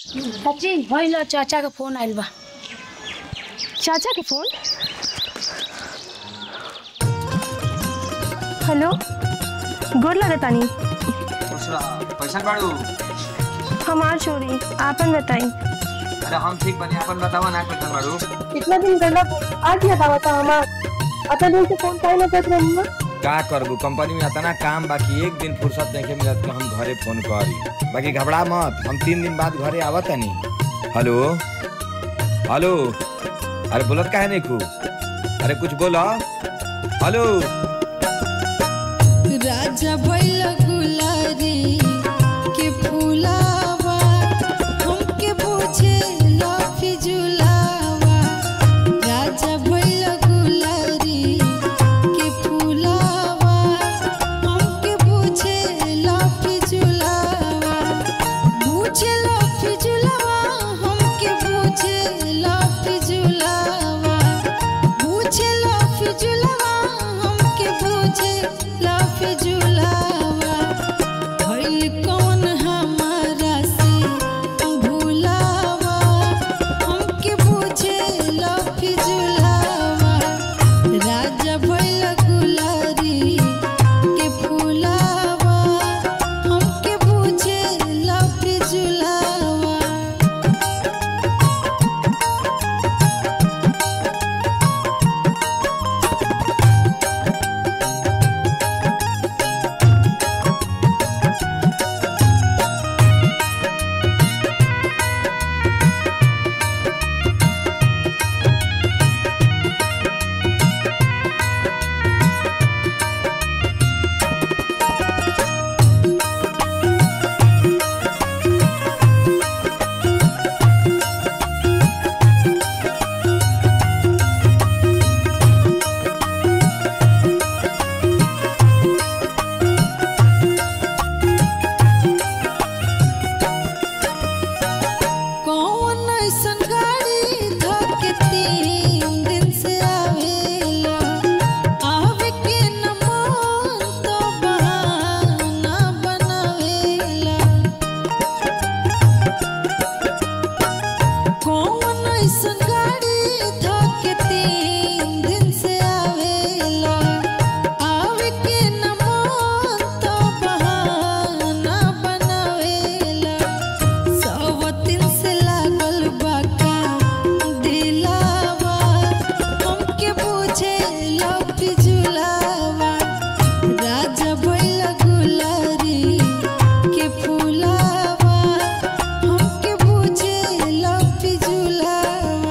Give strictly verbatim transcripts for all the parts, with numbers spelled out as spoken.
चाची भइल चाचा का फोन आइल बा। चाचा के फोन? हेलो, गोर लगतानी। पैसा बाड़ू हमार चोरी आपन बताई। अरे हम ठीक बने, आपन बतावा ना कैसा बाड़ू। कितना दिन गला आज याद आवता हमार। अतः दिन से फोन काहे ना करत रहनी ना। का करबू, कंपनी में आता ना काम, बाकी एक दिन फुर्सत नहीं मिलत कि हम घरे फोन करी। बाकी घबरा मत, हम तीन दिन बाद घरे आवत नहीं। हेलो हेलो, अरे बोलत काहे नहीं खूब, अरे कुछ बोला। हेलो राजा भइल गुलारी के फूलावा हमके पूछे लाफी झुलावा। राजा भइल गुलारी के फूलावा हमके पूछे लाफी झुलावा। पूछे लाफी झुलावा हमके पूछे लाफी झुलावा। पूछे लाफी झुलावा हमके पूछे लाफी झुलावा। भइल कौन हमारा से भुलावा हमके पूछे लाफी झुलावा। राजा भइल गुलारी के फूलावा हमके पूछे लाफी झुलावा। कौन ऐसन गाड़ी धोके तीन दिन से आवेला। आवे के न मन तो बहाना बनावेला। कौन ऐसन गाड़ी धोके तीन दिन से आवेला। आवे के न मन तो बहाना बनावेला। सवतिन से लागल बाका दिलावा हमके पूछे लाफी झुलावा। राजा भइल गुलारी के फूलावा हमके पूछे लाफी झुलावा।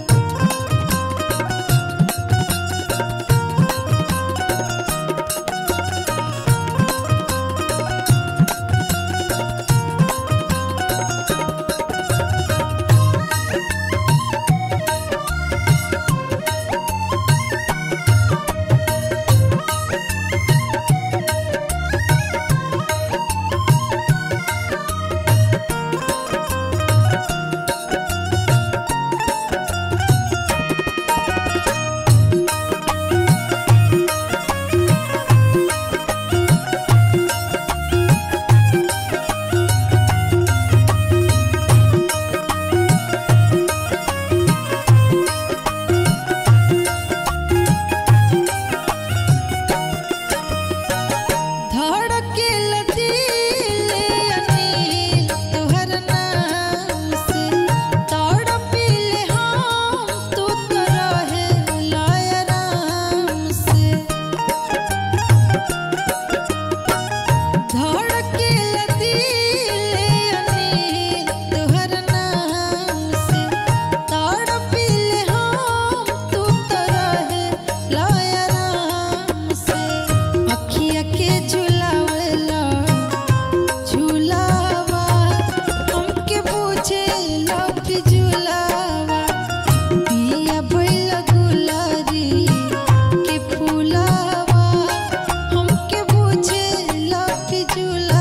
धड़केल दिल अनिल तोहर नाम से। तड़पिले हम तू तो रहेला आराम से। धड़केल दिल अनिल तोहर नाम से। तड़पिले हम तू तो रहेला आराम से। अखिया के झुलावेला झुलावा हमके पूछे लाफी झुलावा। पिया भइल गुलारी के फूलावा हमके पूछे लाफी झुलावा।